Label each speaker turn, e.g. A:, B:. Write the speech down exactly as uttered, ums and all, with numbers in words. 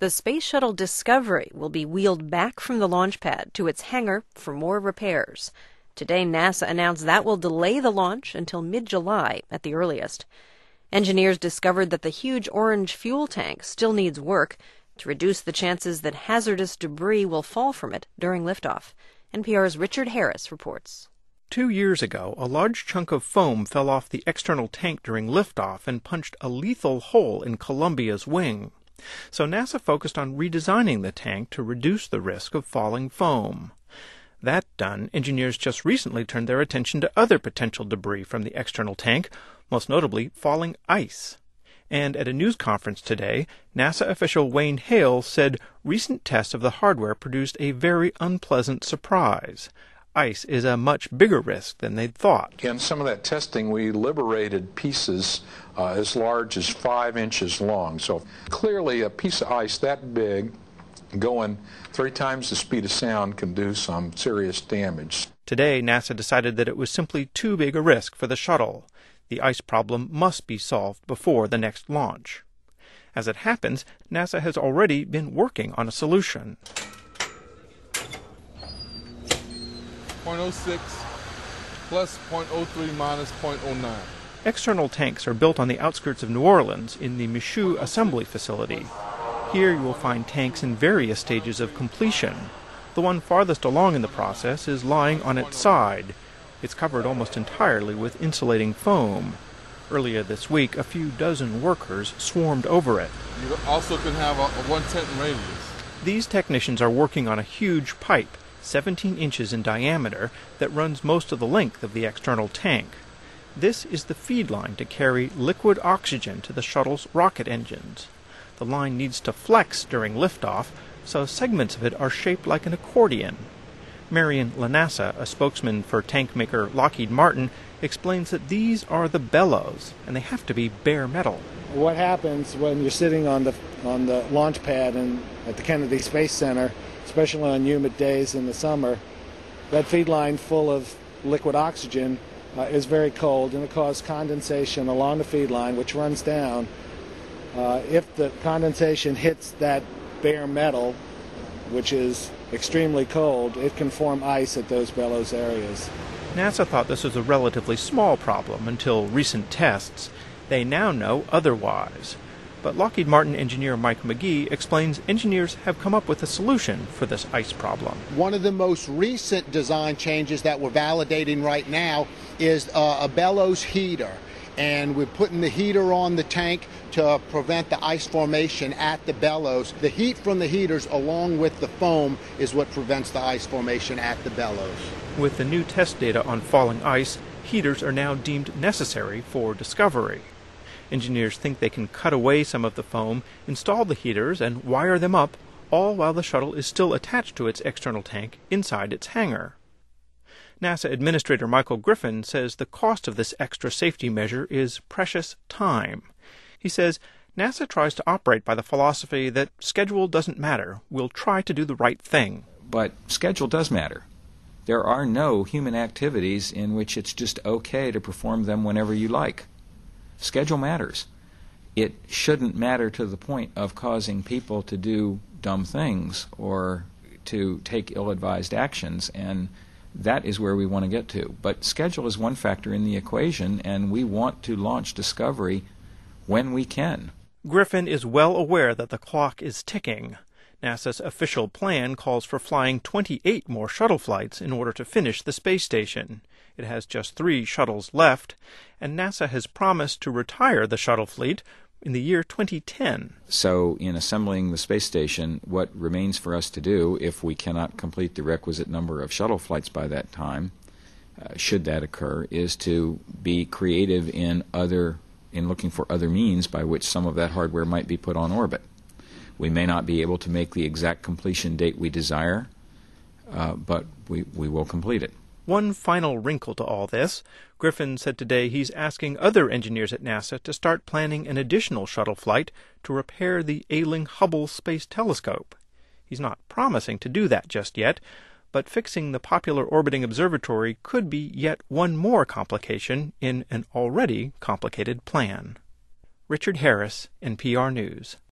A: The Space Shuttle Discovery will be wheeled back from the launch pad to its hangar for more repairs. Today, NASA announced that will delay the launch until mid-July at the earliest. Engineers discovered that the huge orange fuel tank still needs work to reduce the chances that hazardous debris will fall from it during liftoff. N P R's Richard Harris reports.
B: Two years ago, a large chunk of foam fell off the external tank during liftoff and punched a lethal hole in Columbia's wing. So NASA focused on redesigning the tank to reduce the risk of falling foam. That done, engineers just recently turned their attention to other potential debris from the external tank, most notably falling ice. And at a news conference today, NASA official Wayne Hale said recent tests of the hardware produced a very unpleasant surprise. Ice is a much bigger risk than they'd thought.
C: In some of that testing, we liberated pieces uh, as large as five inches long. So clearly a piece of ice that big going three times the speed of sound can do some serious damage.
B: Today, NASA decided that it was simply too big a risk for the shuttle. The ice problem must be solved before the next launch. As it happens, NASA has already been working on a solution.
D: zero point zero six plus zero point zero three minus zero point zero nine.
B: External tanks are built on the outskirts of New Orleans in the Michoud Assembly Facility. Here you will find tanks in various stages of completion. The one farthest along in the process is lying on its side. It's covered almost entirely with insulating foam. Earlier this week, a few dozen workers swarmed over it.
D: You also can have a, a one-tenth radius.
B: These technicians are working on a huge pipe, seventeen inches in diameter, that runs most of the length of the external tank. This is the feed line to carry liquid oxygen to the shuttle's rocket engines. The line needs to flex during liftoff, so segments of it are shaped like an accordion. Marion Lanassa, a spokesman for tank maker Lockheed Martin, explains that these are the bellows, and they have to be bare metal.
E: What happens when you're sitting on the on the launch pad and at the Kennedy Space Center, especially on humid days in the summer, that feed line full of liquid oxygen uh, is very cold, and it causes condensation along the feed line, which runs down. Uh, if the condensation hits that bare metal, which is extremely cold, it can form ice at those bellows areas.
B: NASA thought this was a relatively small problem until recent tests. They now know otherwise. But Lockheed Martin engineer Mike McGee explains engineers have come up with a solution for this ice problem.
F: One of the most recent design changes that we're validating right now is uh, a bellows heater. And we're putting the heater on the tank to prevent the ice formation at the bellows. The heat from the heaters along with the foam is what prevents the ice formation at the bellows.
B: With the new test data on falling ice, heaters are now deemed necessary for Discovery. Engineers think they can cut away some of the foam, install the heaters, and wire them up, all while the shuttle is still attached to its external tank inside its hangar. NASA Administrator Michael Griffin says the cost of this extra safety measure is precious time. He says NASA tries to operate by the philosophy that schedule doesn't matter. We'll try to do the right thing.
G: But schedule does matter. There are no human activities in which it's just okay to perform them whenever you like. Schedule matters. It shouldn't matter to the point of causing people to do dumb things or to take ill-advised actions, and that is where we want to get to. But schedule is one factor in the equation, and we want to launch Discovery when we can.
B: Griffin is well aware that the clock is ticking. NASA's official plan calls for flying twenty-eight more shuttle flights in order to finish the space station. It has just three shuttles left, and NASA has promised to retire the shuttle fleet in the year twenty ten.
G: So in assembling the space station, what remains for us to do, if we cannot complete the requisite number of shuttle flights by that time, uh, should that occur, is to be creative in other in looking for other means by which some of that hardware might be put on orbit. We may not be able to make the exact completion date we desire, uh, but we, we will complete it.
B: One final wrinkle to all this. Griffin said today he's asking other engineers at NASA to start planning an additional shuttle flight to repair the ailing Hubble Space Telescope. He's not promising to do that just yet, but fixing the popular orbiting observatory could be yet one more complication in an already complicated plan. Richard Harris, N P R News.